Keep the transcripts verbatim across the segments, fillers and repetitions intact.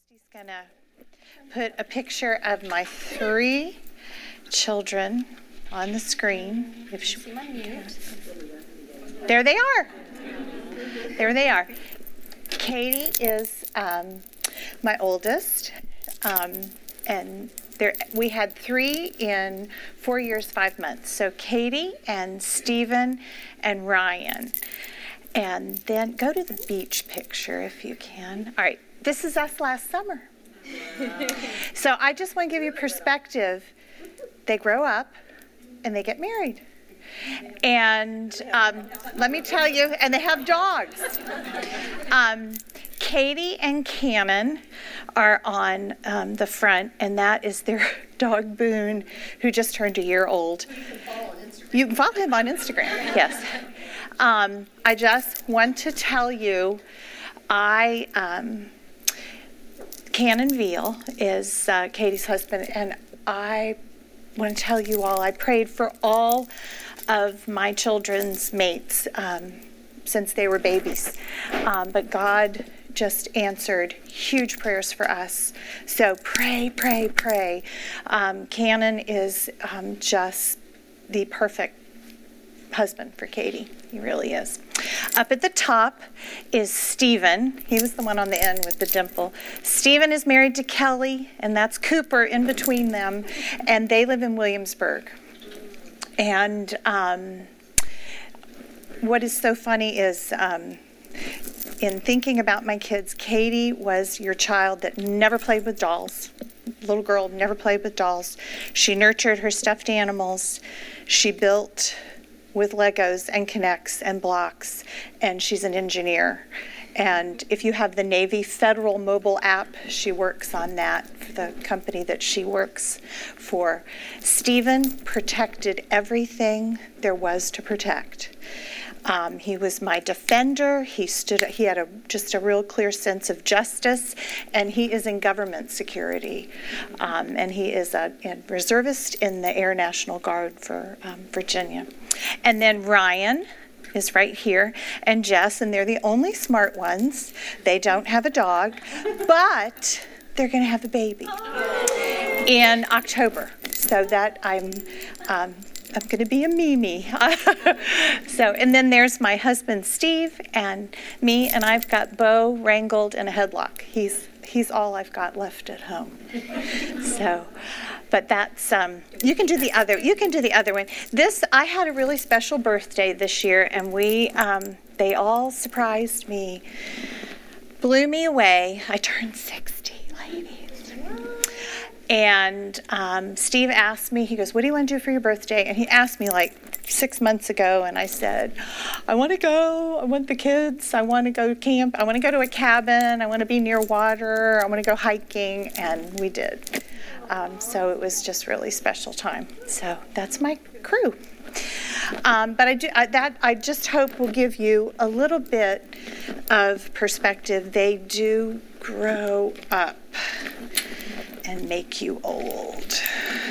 Christy's going to put a picture of my three children on the screen. If she, there they are. There they are. Katie is um, my oldest, um, and there we had three in four years, five months. So Katie and Stephen and Ryan. And then go to the beach picture if you can. All right, this is us last summer. So I just want to give you perspective. They grow up and they get married. And um, let me tell you, and they have dogs. Um, Katie and Cannon are on um, the front, and that is their dog Boone, who just turned a year old. You can follow him on Instagram, yes. Um, I just want to tell you, I, um, Cannon Veal is uh, Katie's husband, and I want to tell you all, I prayed for all of my children's mates um, since they were babies. Um, but God just answered huge prayers for us. So pray, pray, pray. Um, Cannon is um, just the perfect husband for Katie. He really is. Up at the top is Stephen. He was the one on the end with the dimple. Stephen is married to Kelly, and that's Cooper in between them, and they live in Williamsburg. And um, what is so funny is um, in thinking about my kids, Katie was your child that never played with dolls. Little girl never played with dolls. She nurtured her stuffed animals. She built with Legos and Connects and blocks, and she's an engineer. And if you have the Navy Federal mobile app, she works on that for the company that she works for. Stephen protected everything there was to protect. Um, he was my defender. He stood. He had a just a real clear sense of justice, and he is in government security, um, and he is a, a reservist in the Air National Guard for um, Virginia. And then Ryan is right here, and Jess, and they're the only smart ones. They don't have a dog, but they're going to have a baby in October. So that I'm. Um, I'm going to be a Mimi. So, and then there's my husband, Steve, and me, and I've got Bo wrangled in a headlock. He's he's all I've got left at home. So, but that's, um, you can do the other, you can do the other one. This, I had a really special birthday this year, and we, um, they all surprised me, blew me away. I turned sixty, ladies. And um, Steve asked me, he goes, what do you want to do for your birthday? And he asked me like six months ago, and I said, I want to go, I want the kids, I want to go camp, I want to go to a cabin, I want to be near water, I want to go hiking, and we did. Um, so it was just really special time. So that's my crew. Um, but I do I, that I just hope will give you a little bit of perspective. They do grow up and make you old.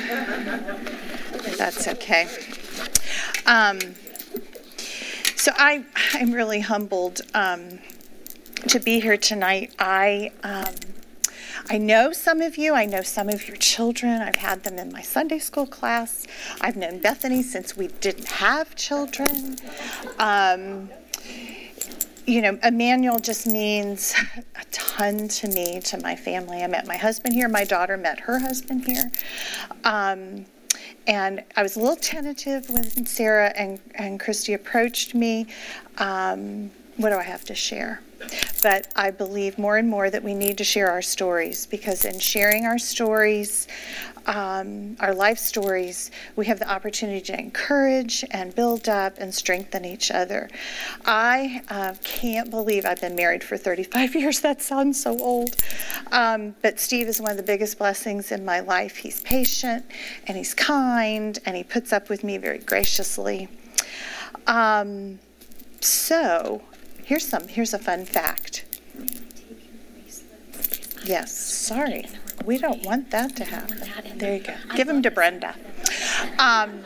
That's okay. Um, so I, I'm really humbled um, to be here tonight. I, um, I know some of you. I know some of your children. I've had them in my Sunday school class. I've known Bethany since we didn't have children. Um, You know, Emmanuel just means a ton to me, to my family. I met my husband here. My daughter met her husband here. Um, and I was a little tentative when Sarah and, and Christy approached me. Um, what do I have to share? But I believe more and more that we need to share our stories, because in sharing our stories, um, our life stories, we have the opportunity to encourage and build up and strengthen each other. I uh, can't believe I've been married for thirty-five years. That sounds so old. Um, but Steve is one of the biggest blessings in my life. He's patient, and he's kind, and he puts up with me very graciously. Um, so... Here's some. Here's a fun fact. Yes, sorry. We don't want that to happen. There you go. Give them to Brenda. Um,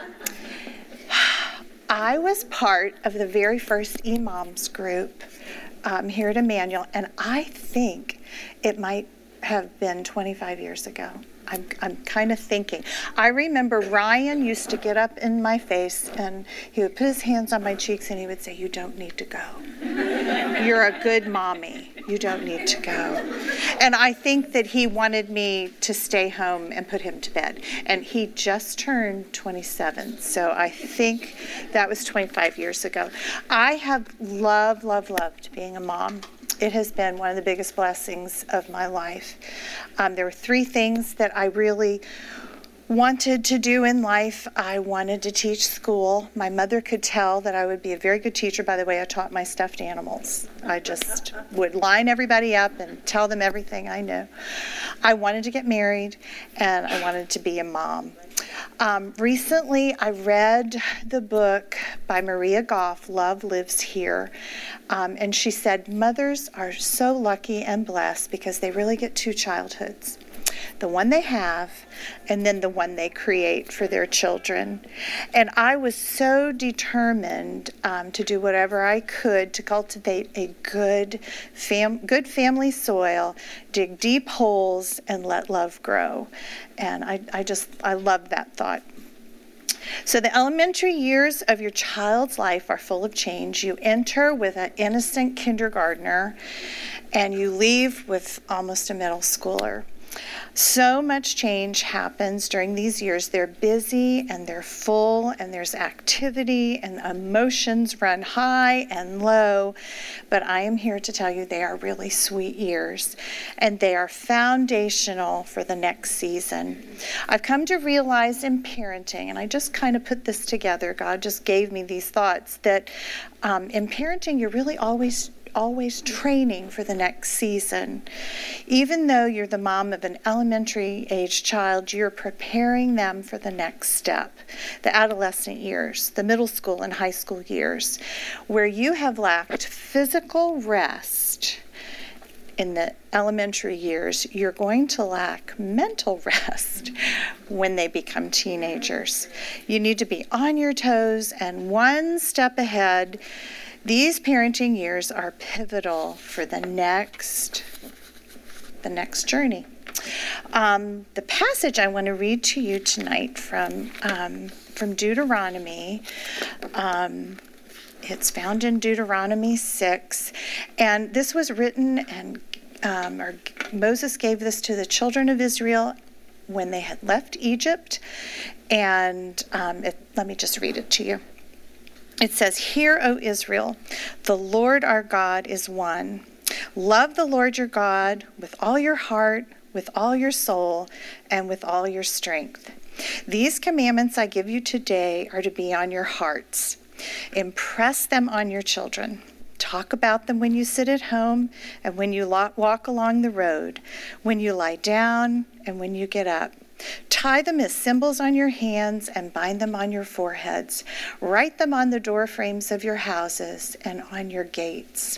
I was part of the very first E-Moms group um, here at Emmanuel, and I think it might have been twenty-five years ago. I'm, I'm kind of thinking. I remember Ryan used to get up in my face and he would put his hands on my cheeks and he would say, "You don't need to go. You're a good mommy. You don't need to go." And I think that he wanted me to stay home and put him to bed. And he just turned twenty-seven. So I think that was twenty-five years ago. I have loved, loved, loved being a mom. It has been one of the biggest blessings of my life. Um, there were three things that I really wanted to do in life. I wanted to teach school. My mother could tell that I would be a very good teacher by the way I taught my stuffed animals. I just would line everybody up and tell them everything I knew. I wanted to get married, and I wanted to be a mom. Um, recently, I read the book by Maria Goff, Love Lives Here, um, and she said mothers are so lucky and blessed because they really get two childhoods. The one they have, and then the one they create for their children. And I was so determined um, to do whatever I could to cultivate a good, fam- good family soil, dig deep holes, and let love grow. And I, I just, I love that thought. So the elementary years of your child's life are full of change. You enter with an innocent kindergartner, and you leave with almost a middle schooler. So much change happens during these years. They're busy and they're full and there's activity and emotions run high and low. But I am here to tell you they are really sweet years and they are foundational for the next season. I've come to realize in parenting, and I just kind of put this together, God just gave me these thoughts, that um, in parenting you're really always always training for the next season. Even though you're the mom of an elementary age child, you're preparing them for the next step, the adolescent years, the middle school and high school years, where you have lacked physical rest. In the elementary years, you're going to lack mental rest when they become teenagers. You need to be on your toes and one step ahead. These parenting years are pivotal for the next, the next journey. Um, the passage I want to read to you tonight from um, from Deuteronomy. Um, it's found in Deuteronomy six, and this was written and um, or Moses gave this to the children of Israel when they had left Egypt. And um, it, let me just read it to you. It says, "Hear, O Israel, the Lord our God is one. Love the Lord your God with all your heart, with all your soul, and with all your strength. These commandments I give you today are to be on your hearts. Impress them on your children. Talk about them when you sit at home and when you walk along the road, when you lie down and when you get up. Tie them as symbols on your hands and bind them on your foreheads. Write them on the door frames of your houses and on your gates."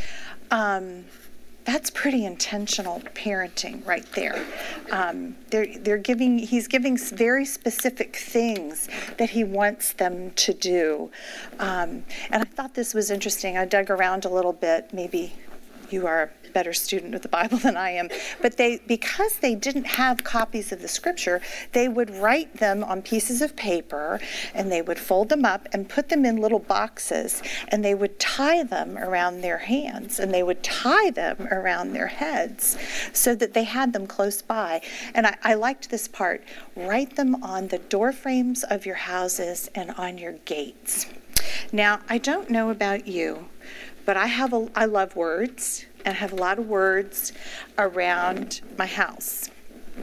Um, that's pretty intentional parenting right there. Um, they're they're giving. He's giving very specific things that he wants them to do. Um, and I thought this was interesting. I dug around a little bit. Maybe you are a better student of the Bible than I am, but they, because they didn't have copies of the scripture, they would write them on pieces of paper and they would fold them up and put them in little boxes, and they would tie them around their hands and they would tie them around their heads so that they had them close by. And I, I liked this part. Write them on the door frames of your houses and on your gates. Now, I don't know about you, but I have a, I love words, and I have a lot of words around my house.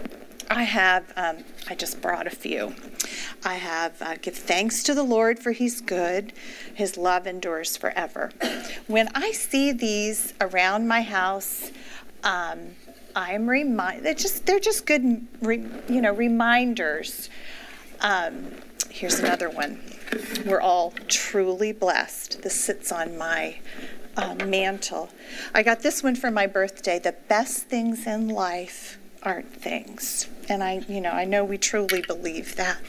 I have, um, I just brought a few. I have, uh, give thanks to the Lord for he's good. His love endures forever. When I see these around my house, um, I'm reminded, they're just, they're just good, re, you know, reminders. Um, here's another one. We're all truly blessed. This sits on my uh, mantle. I got this one for my birthday. The best things in life aren't things. And I, you know, I know we truly believe that.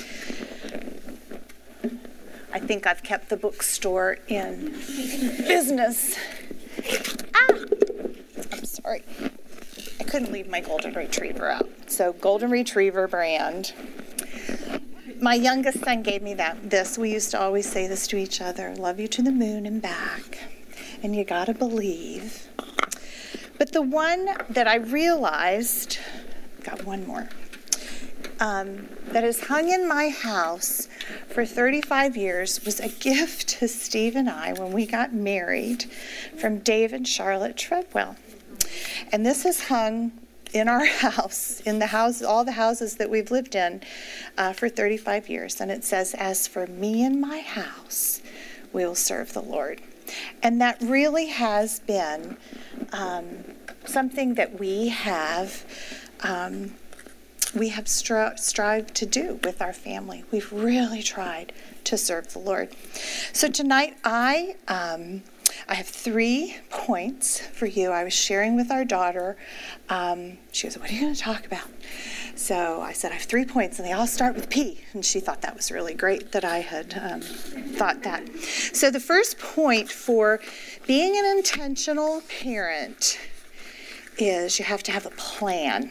I think I've kept the bookstore in business. Ah! I'm sorry. I couldn't couldn't leave my golden retriever out. So golden retriever brand. My youngest son gave me that. This, we used to always say this to each other, love you to the moon and back. And you gotta believe. But the one that I realized, got one more, um, that has hung in my house for thirty-five years was a gift to Steve and I when we got married from Dave and Charlotte Treadwell. And this has hung in our house, in the house, all the houses that we've lived in uh, for thirty-five years. And it says, as for me and my house, we will serve the Lord. And that really has been um, something that we have um, we have stri- strived to do with our family. We've really tried to serve the Lord. So tonight I um, I have three points for you. I was sharing with our daughter. Um, she goes, what are you going to talk about? So I said, I have three points, and they all start with P. And she thought that was really great that I had um, thought that. So the first point for being an intentional parent is you have to have a plan.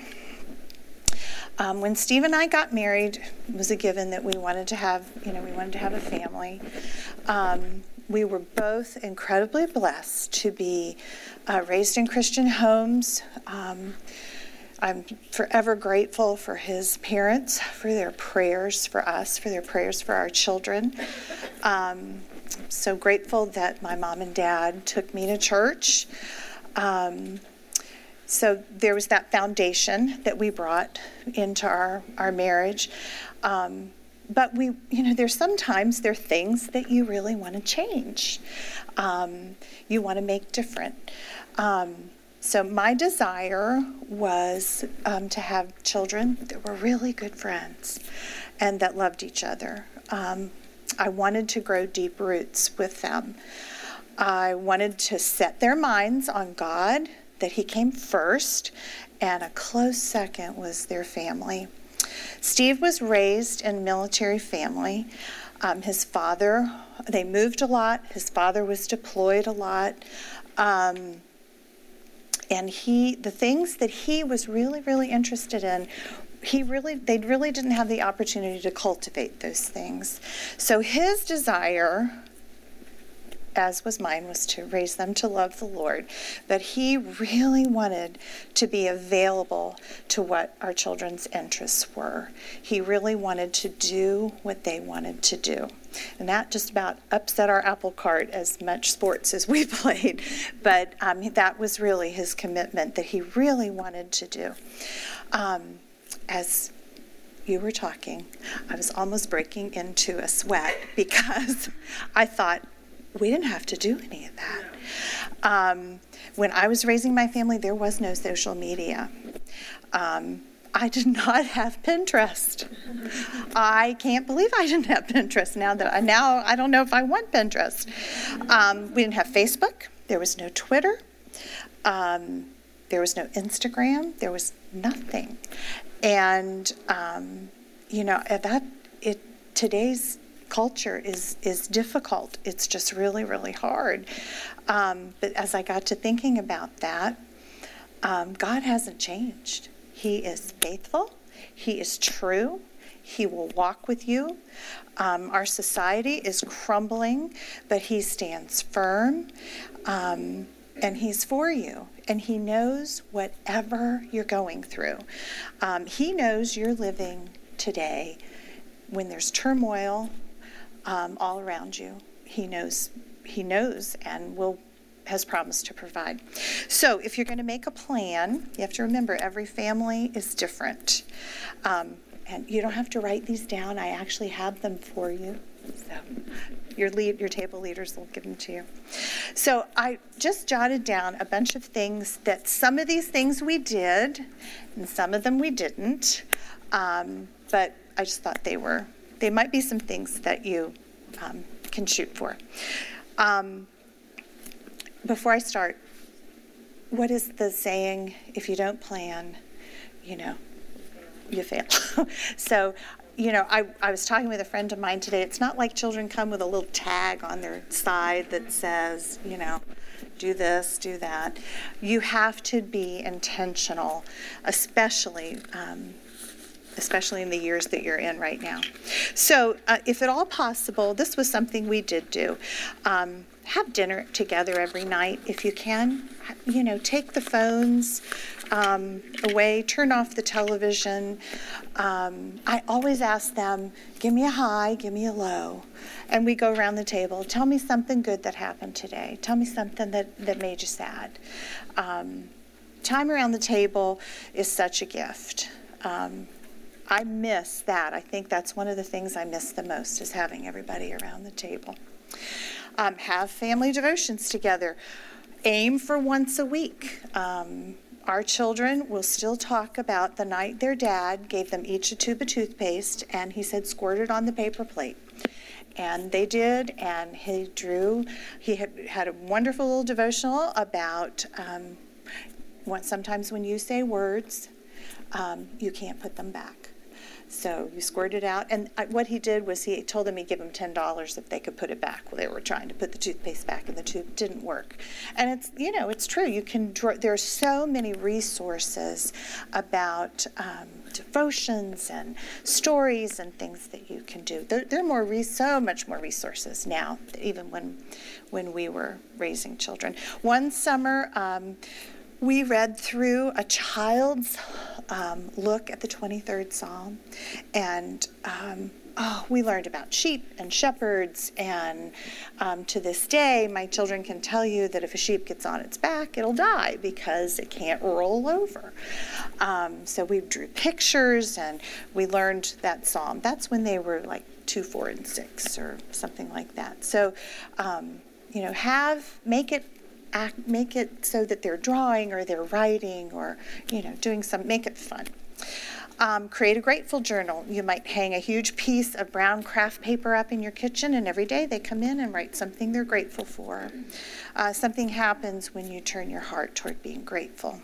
Um, when Steve and I got married, it was a given that we wanted to have, you know, we wanted to have a family. Um, we were both incredibly blessed to be uh, raised in Christian homes. Um, I'm forever grateful for his parents, for their prayers for us, for their prayers for our children. Um, so grateful that my mom and dad took me to church. Um, so there was that foundation that we brought into our, our marriage. Um, but we, you know, there's sometimes there are things that you really want to change. Um, you want to make different. Um, So my desire was um, to have children that were really good friends and that loved each other. Um, I wanted to grow deep roots with them. I wanted to set their minds on God, that He came first, and a close second was their family. Steve was raised in a military family. Um, his father, they moved a lot. His father was deployed a lot. Um, And he, the things that he was really, really interested in, he really, they really didn't have the opportunity to cultivate those things. So his desire, as was mine, was to raise them to love the Lord. But he really wanted to be available to what our children's interests were. He really wanted to do what they wanted to do. And that just about upset our apple cart as much sports as we played. But um, that was really his commitment that he really wanted to do. Um, as you were talking, I was almost breaking into a sweat because I thought, we didn't have to do any of that. Um, when I was raising my family, there was no social media. Um, I did not have Pinterest. I can't believe I didn't have Pinterest now that I, now I don't know if I want Pinterest. Um, we didn't have Facebook. There was no Twitter. Um, there was no Instagram. There was nothing. And, um, you know, that it today's culture is is difficult. It's just really, really hard. Um, but as I got to thinking about that, um, God hasn't changed. He is faithful. He is true. He will walk with you. Um, our society is crumbling, but He stands firm, um, and He's for you. And He knows whatever you're going through. Um, he knows you're living today when there's turmoil um, all around you. He knows. He knows, and will. Has promised to provide. So if you're going to make a plan, you have to remember every family is different. Um, and you don't have to write these down. I actually have them for you. So your lead, your table leaders will give them to you. So I just jotted down a bunch of things that some of these things we did and some of them we didn't. Um, but I just thought they were, they might be some things that you um, can shoot for. Um, Before I start, what is the saying, if you don't plan, you know, you fail. So you know, I, I was talking with a friend of mine today. It's not like children come with a little tag on their side that says, you know, do this, do that. You have to be intentional, especially um, especially in the years that you're in right now. So uh, if at all possible, this was something we did do. Um, have dinner together every night if you can. You know, take the phones um, away, turn off the television. Um, I always ask them, give me a high, give me a low. And we go around the table. Tell me something good that happened today. Tell me something that, that made you sad. Um, time around the table is such a gift. Um, I miss that. I think that's one of the things I miss the most, is having everybody around the table. Um, have family devotions together. Aim for once a week. Um, our children will still talk about the night their dad gave them each a tube of toothpaste, and he said, squirt it on the paper plate. And they did, and he drew, he had, had a wonderful little devotional about um, what, sometimes when you say words, um, you can't put them back. So you squirt it out, and what he did was he told them he'd give them ten dollars if they could put it back. Well, they were trying to put the toothpaste back in the tube. Didn't work. And it's, you know, it's true. You can draw, there are so many resources about um, devotions and stories and things that you can do. There, there are more, re- so much more resources now, even when, when we were raising children. One summer, um, we read through a child's um, look at the twenty-third Psalm, and um, oh, we learned about sheep and shepherds, and um, to this day, my children can tell you that if a sheep gets on its back, it'll die because it can't roll over. Um, so we drew pictures, and we learned that Psalm. That's when they were like two, four, and six, or something like that. So, um, you know, have, make it Act, make it so that they're drawing or they're writing or, you know, doing some, make it fun. Um, create a grateful journal. You might hang a huge piece of brown craft paper up in your kitchen, and every day they come in and write something they're grateful for. Uh, something happens when you turn your heart toward being grateful.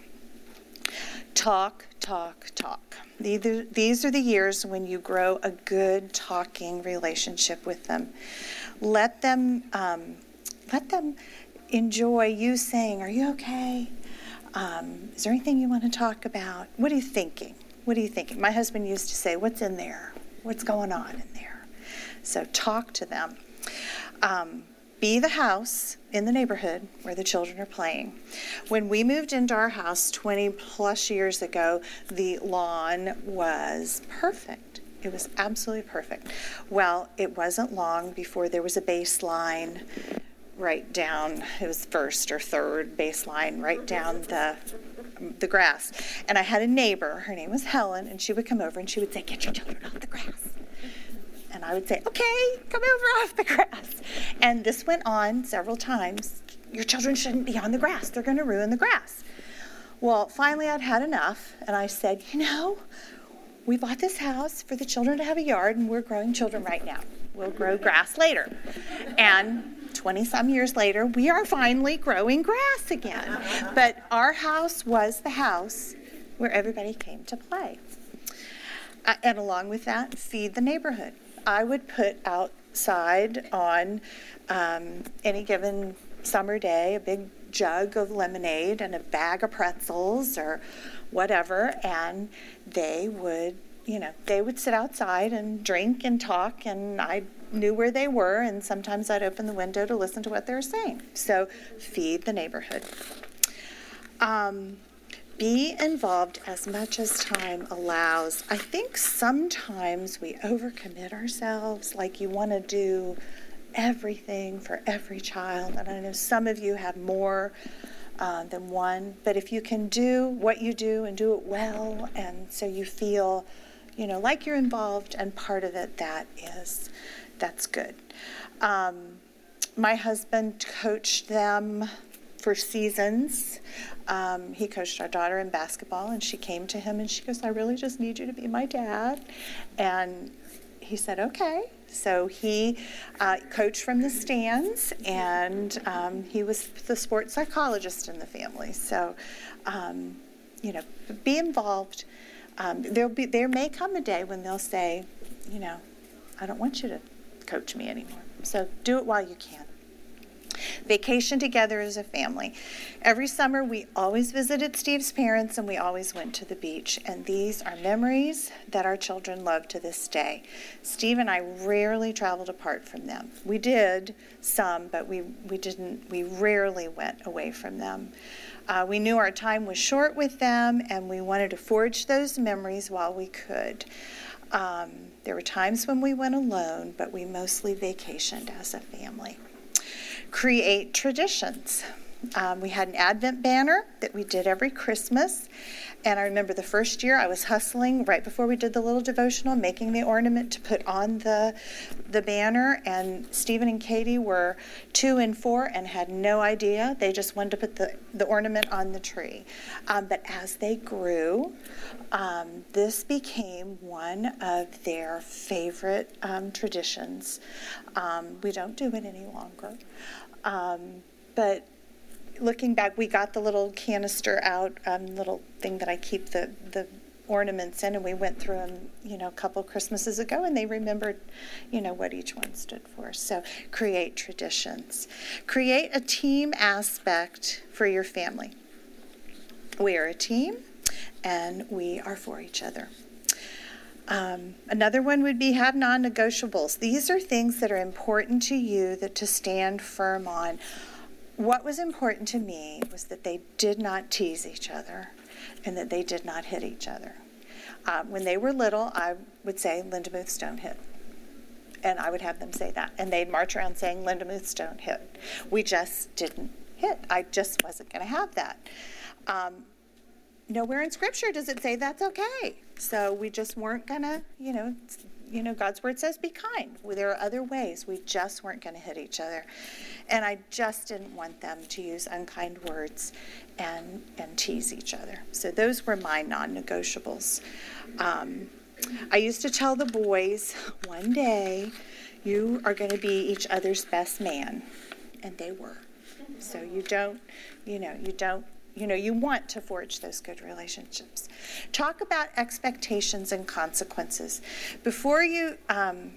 Talk, talk, talk. These are the years when you grow a good talking relationship with them. Let them, um, let them enjoy you saying, are you okay? Um, is there anything you want to talk about? What are you thinking? What are you thinking? My husband used to say, what's in there? What's going on in there? So talk to them. Um, be the house in the neighborhood where the children are playing. When we moved into our house twenty plus years ago, the lawn was perfect. It was absolutely perfect. Well, it wasn't long before there was a baseline right down, it was first or third baseline, right down the the grass. And I had a neighbor, her name was Helen, and she would come over and she would say, get your children off the grass. And I would say, okay, come over off the grass. And this went on several times. Your children shouldn't be on the grass. They're going to ruin the grass. Well, finally I'd had enough, and I said, you know, we bought this house for the children to have a yard, and we're growing children right now. We'll grow grass later. And twenty-some years later, we are finally growing grass again. But our house was the house where everybody came to play. Uh, and along with that, feed the neighborhood. I would put outside on um, any given summer day a big jug of lemonade and a bag of pretzels or whatever, and they would, you know, they would sit outside and drink and talk, and I knew where they were, and sometimes I'd open the window to listen to what they were saying. So feed the neighborhood. Um, be involved as much as time allows. I think sometimes we overcommit ourselves, like you want to do everything for every child, and I know some of you have more uh, than one, but if you can do what you do and do it well, and so you feel, you know, like you're involved and part of it, that is, that's good. Um, my husband coached them for seasons. Um, he coached our daughter in basketball, and she came to him and she goes, I really just need you to be my dad. And he said, okay. So he uh, coached from the stands, and um, he was the sports psychologist in the family. So, um, you know, be involved. Um, there'll be, there may come a day when they'll say, you know, I don't want you to coach me anymore. So do it while you can. Vacation together as a family. Every summer we always visited Steve's parents and we always went to the beach. And these are memories that our children love to this day. Steve and I rarely traveled apart from them. We did some, but we, we didn't, we rarely went away from them. Uh, we knew our time was short with them and we wanted to forge those memories while we could. Um, there were times when we went alone, but we mostly vacationed as a family. Create traditions. Um, we had an Advent banner that we did every Christmas. And I remember the first year I was hustling right before we did the little devotional, making the ornament to put on the the banner. And Stephen and Katie were two and four and had no idea. They just wanted to put the, the ornament on the tree. Um, but as they grew, um, this became one of their favorite um, traditions. Um, we don't do it any longer. Um, but looking back, we got the little canister out, um, little thing that I keep the, the ornaments in, and we went through them, you know, a couple Christmases ago, and they remembered, you know, what each one stood for. So create traditions. Create a team aspect for your family. We are a team, and we are for each other. Um, another one would be have non-negotiables. These are things that are important to you that to stand firm on. What was important to me was that they did not tease each other and that they did not hit each other. Um, when they were little, I would say, Linda Muths don't hit. And I would have them say that. And they'd march around saying, Linda Muths don't hit. We just didn't hit. I just wasn't going to have that. Um, nowhere in Scripture does it say that's okay. So we just weren't going to, you know, you know, God's word says be kind. Well, there are other ways. We just weren't going to hit each other. And I just didn't want them to use unkind words and and tease each other. So those were my non-negotiables. Um, I used to tell the boys, one day you are going to be each other's best man. And they were. So you don't, you know, you don't, you know, you want to forge those good relationships. Talk about expectations and consequences. Before you, um,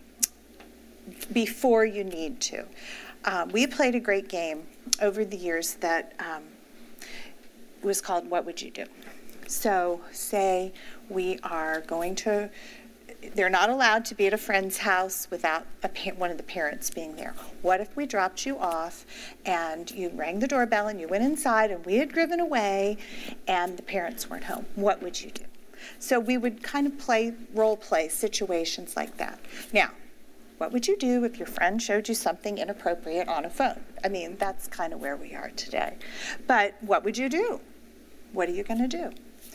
before you need to. Um, we played a great game over the years that um, was called What Would You Do? So say we are going to, they're not allowed to be at a friend's house without a pa- one of the parents being there. What if we dropped you off and you rang the doorbell and you went inside and we had driven away and the parents weren't home? What would you do? So we would kind of play, role play situations like that. Now, what would you do if your friend showed you something inappropriate on a phone? I mean, that's kind of where we are today. But what would you do? What are you going to do?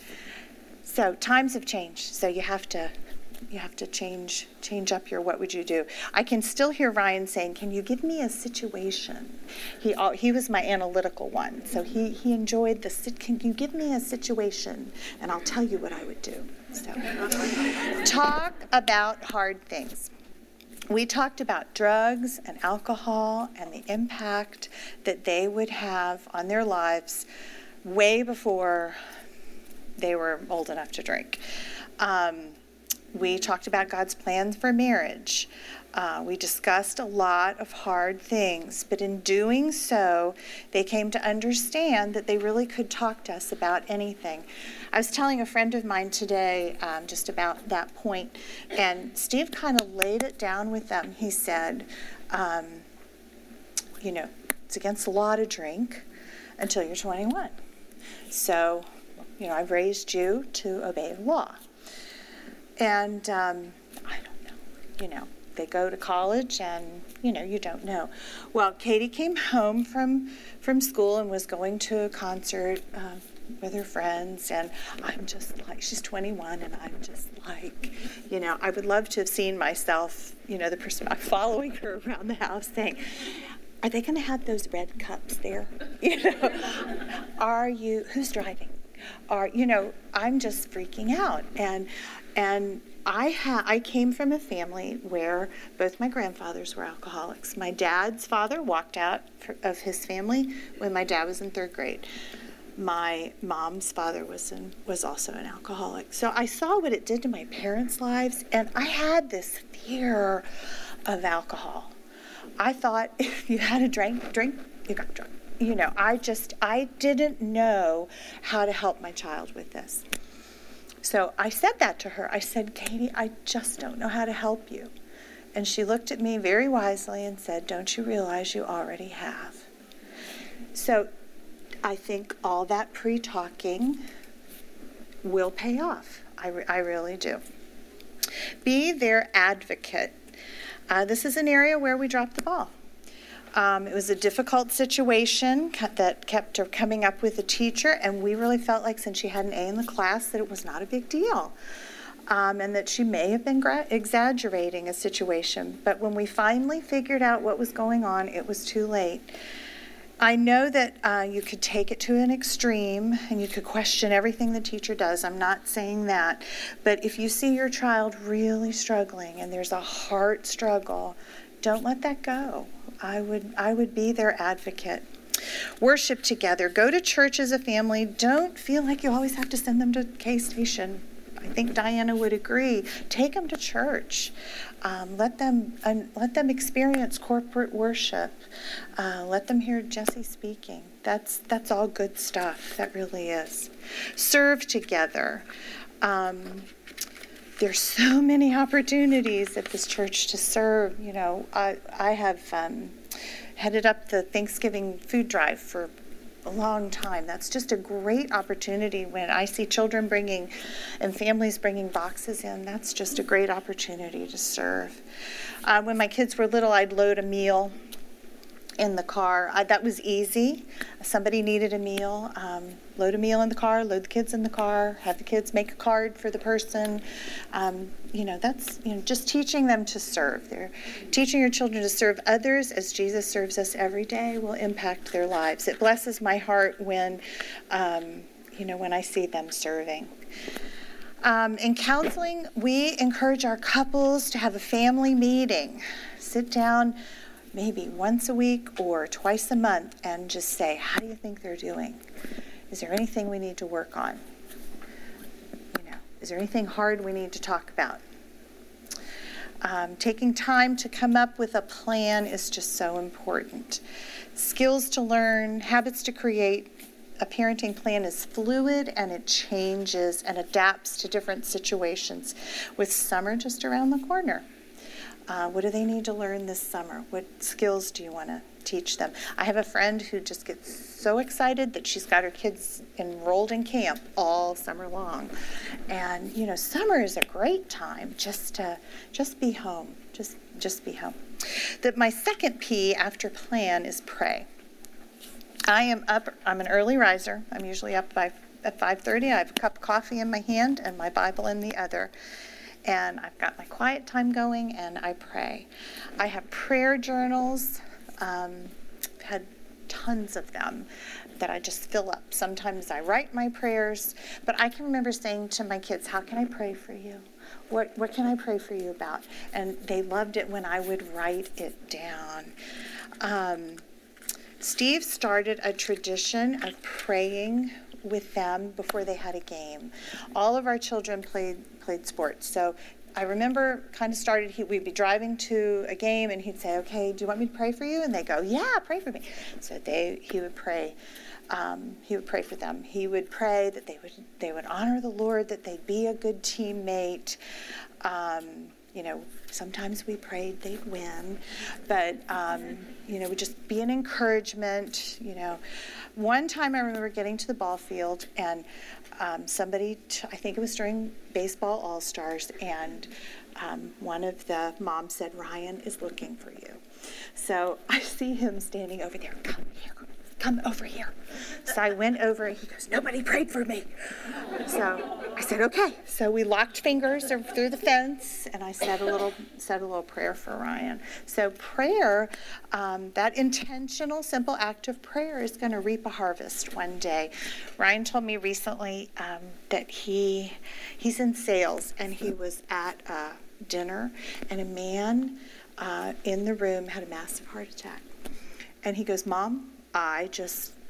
So times have changed, so you have to you have to change change up your what would you do. I can still hear Ryan saying, "Can you give me a situation?" He he was my analytical one, so he he enjoyed the sit. Can you give me a situation, and I'll tell you what I would do. So talk about hard things. We talked about drugs and alcohol and the impact that they would have on their lives way before they were old enough to drink. Um, we talked about God's plans for marriage. Uh, we discussed a lot of hard things, but in doing so, they came to understand that they really could talk to us about anything. I was telling a friend of mine today um, just about that point, and Steve kind of laid it down with them. He said, um, you know, it's against the law to drink until you're twenty-one. So, you know, I've raised you to obey the law. And um, I don't know, you know, they go to college and, you know, you don't know. Well, Katie came home from, from school and was going to a concert uh, with her friends, and I'm just like, she's twenty-one, and I'm just like, you know, I would love to have seen myself, you know, the person following her around the house saying, are they going to have those red cups there? You know, are you, who's driving? Are, you know, I'm just freaking out. And and I ha- I came from a family where both my grandfathers were alcoholics. My dad's father walked out for, of his family when my dad was in third grade. my mom's father was in, was also an alcoholic. So I saw what it did to my parents' lives, and I had this fear of alcohol. I thought if you had a drink, drink, you got drunk. You know, I just, I didn't know how to help my child with this. So I said that to her. I said, Katie, I just don't know how to help you. And she looked at me very wisely and said, don't you realize you already have? So I think all that pre-talking will pay off. I, re- I really do. Be their advocate. Uh, this is an area where we dropped the ball. Um, it was a difficult situation that kept her coming up with a teacher, and we really felt like since she had an A in the class that it was not a big deal, um, and that she may have been gra- exaggerating a situation. But when we finally figured out what was going on, it was too late. I know that uh, you could take it to an extreme and you could question everything the teacher does. I'm not saying that. But if you see your child really struggling and there's a heart struggle, don't let that go. I would I would be their advocate. Worship together. Go to church as a family. Don't feel like you always have to send them to K-Station. I think Diana would agree. Take them to church. Um, let them uh, let them experience corporate worship. Uh, let them hear Jesse speaking. That's that's all good stuff. That really is. Serve together. Um, there's so many opportunities at this church to serve. You know, I I have um, headed up the Thanksgiving food drive for a long time. That's just a great opportunity when I see children bringing and families bringing boxes in. That's just a great opportunity to serve. Uh, when my kids were little, I'd load a meal in the car. I, that was easy. Somebody needed a meal. Um, load a meal in the car, load the kids in the car, have the kids make a card for the person. Um, you know, that's, you know, just teaching them to serve. They're teaching your children to serve others as Jesus serves us every day will impact their lives. It blesses my heart when, um, you know, when I see them serving. Um, in counseling, we encourage our couples to have a family meeting. Sit down maybe once a week or twice a month and just say, how do you think they're doing? Is there anything we need to work on? You know, is there anything hard we need to talk about? Um, taking time to come up with a plan is just so important. Skills to learn, habits to create. A parenting plan is fluid and it changes and adapts to different situations. With summer just around the corner. Uh, what do they need to learn this summer? What skills do you want to teach them? I have a friend who just gets so excited that she's got her kids enrolled in camp all summer long. And, you know, summer is a great time just to just be home. Just just be home. That my second P after plan is pray. I am up, I'm an early riser. I'm usually up by at five thirty. I have a cup of coffee in my hand and my Bible in the other. And I've got my quiet time going, and I pray. I have prayer journals. Um, I've had tons of them that I just fill up. Sometimes I write my prayers, but I can remember saying to my kids, how can I pray for you? What what can I pray for you about? And they loved it when I would write it down. Um, Steve started a tradition of praying with them before they had a game. All of our children played played sports. So I remember kind of started, he, we'd be driving to a game and he'd say, okay, do you want me to pray for you? And they go, yeah, pray for me. So they he would pray. Um, he would pray for them. He would pray that they would they would honor the Lord, that they'd be a good teammate. Um, you know, sometimes we prayed they'd win, but, um, you know, would just be an encouragement. You know, one time I remember getting to the ball field and um, somebody, t- I think it was during Baseball All-Stars, and um, one of the moms said, Ryan is looking for you. So I see him standing over there. Come here. Come over here. So I went over and he goes, nobody prayed for me. So I said, okay. So we locked fingers through the fence and I said a little said a little prayer for Ryan. So prayer, um, that intentional, simple act of prayer is going to reap a harvest one day. Ryan told me recently um, that he he's in sales and he was at a dinner and a man uh, in the room had a massive heart attack. And he goes, Mom, I just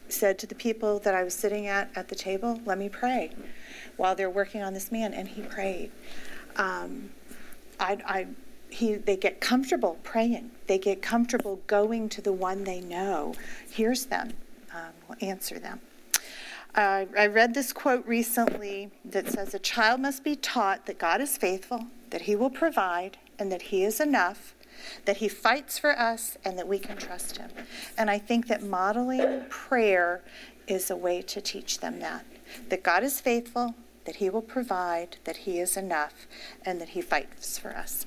said to the people that I was sitting at at the table, let me pray while they're working on this man, and he prayed. Um, I, I, he, they get comfortable praying. They get comfortable going to the one they know hears them, um, will answer them. Uh, I read this quote recently that says, a child must be taught that God is faithful, that he will provide, and that he is enough, that he fights for us, and that we can trust him. And I think that modeling prayer is a way to teach them that, that God is faithful, that he will provide, that he is enough, and that he fights for us.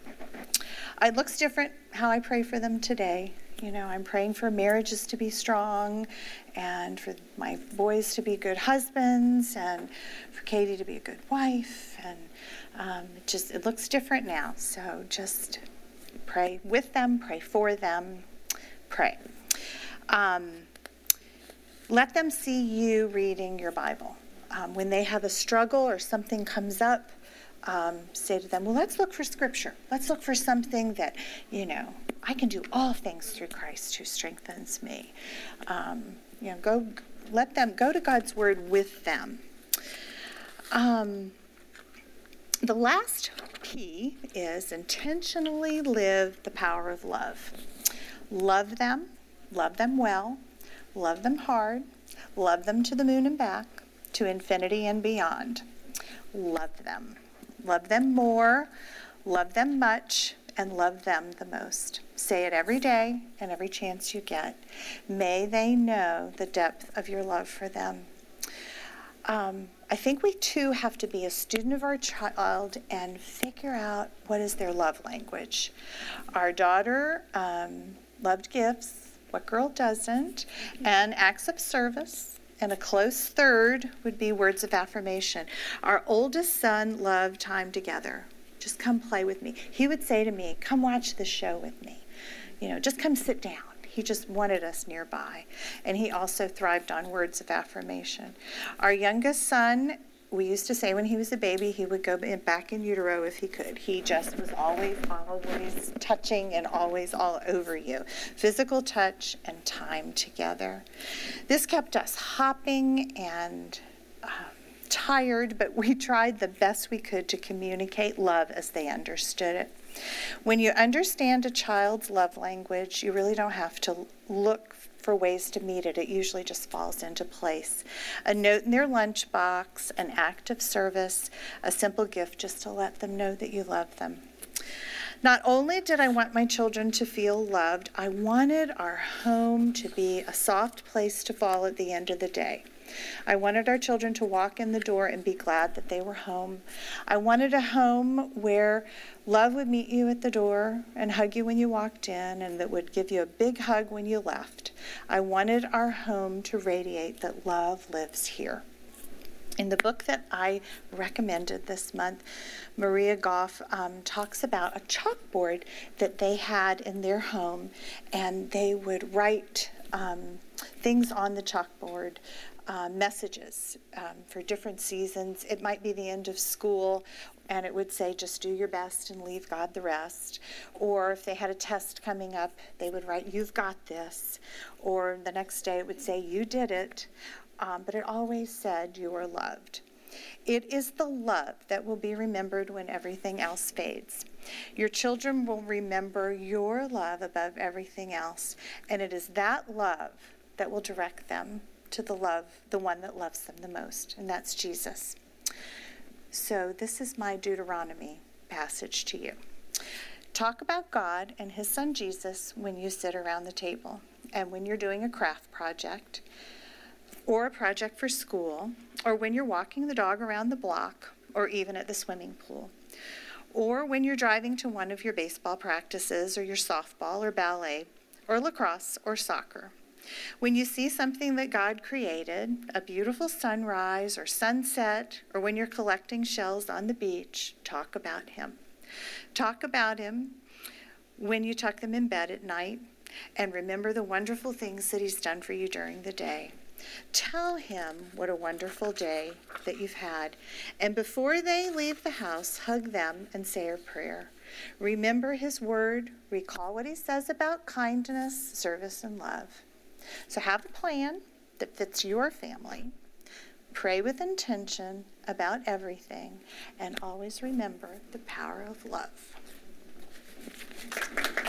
It looks different how I pray for them today. You know, I'm praying for marriages to be strong, and for my boys to be good husbands, and for Katie to be a good wife, and um, it just, it looks different now. So just pray with them, pray for them, pray. Um, let them see you reading your Bible. Um, when they have a struggle or something comes up, um, say to them, well, let's look for scripture. Let's look for something that, you know, I can do all things through Christ who strengthens me. Um, you know, go, let them, go to God's word with them. Um, the last P is intentionally live the power of love. Love them, love them well, love them hard, love them to the moon and back, to infinity and beyond. Love them. Love them more, love them much, and love them the most. Say it every day and every chance you get. May they know the depth of your love for them. Um, I think we too have to be a student of our child and figure out what is their love language. Our daughter um, loved gifts. What girl doesn't? And acts of service. And a close third would be words of affirmation. Our oldest son loved time together. Just come play with me. He would say to me, come watch the show with me. You know, just come sit down. He just wanted us nearby. And he also thrived on words of affirmation. Our youngest son, we used to say when he was a baby, he would go back in utero if he could. He just was always, always touching and always all over you. Physical touch and time together. This kept us hopping and um, tired, but we tried the best we could to communicate love as they understood it. When you understand a child's love language, you really don't have to look for ways to meet it. It usually just falls into place. A note in their lunchbox, an act of service, a simple gift just to let them know that you love them. Not only did I want my children to feel loved, I wanted our home to be a soft place to fall at the end of the day. I wanted our children to walk in the door and be glad that they were home. I wanted a home where love would meet you at the door and hug you when you walked in, and that would give you a big hug when you left. I wanted our home to radiate that love lives here. In the book that I recommended this month, Maria Goff um, talks about a chalkboard that they had in their home, and they would write um, things on the chalkboard. Uh, messages um, for different seasons. It might be the end of school, and it would say, just do your best and leave God the rest. Or if they had a test coming up, they would write, you've got this. Or the next day it would say, you did it. Um, but it always said, you are loved. It is the love that will be remembered when everything else fades. Your children will remember your love above everything else, and it is that love that will direct them to the love, the one that loves them the most, and that's Jesus. So this is my Deuteronomy passage to you. Talk about God and his son Jesus when you sit around the table, and when you're doing a craft project, or a project for school, or when you're walking the dog around the block, or even at the swimming pool, or when you're driving to one of your baseball practices, or your softball, or ballet, or lacrosse, or soccer. When you see something that God created, a beautiful sunrise or sunset, or when you're collecting shells on the beach, talk about him. Talk about him when you tuck them in bed at night, and remember the wonderful things that he's done for you during the day. Tell him what a wonderful day that you've had, and before they leave the house, hug them and say a prayer. Remember his word, recall what he says about kindness, service, and love. So have a plan, that fits your family. Pray with intention about everything, and always remember the power of love.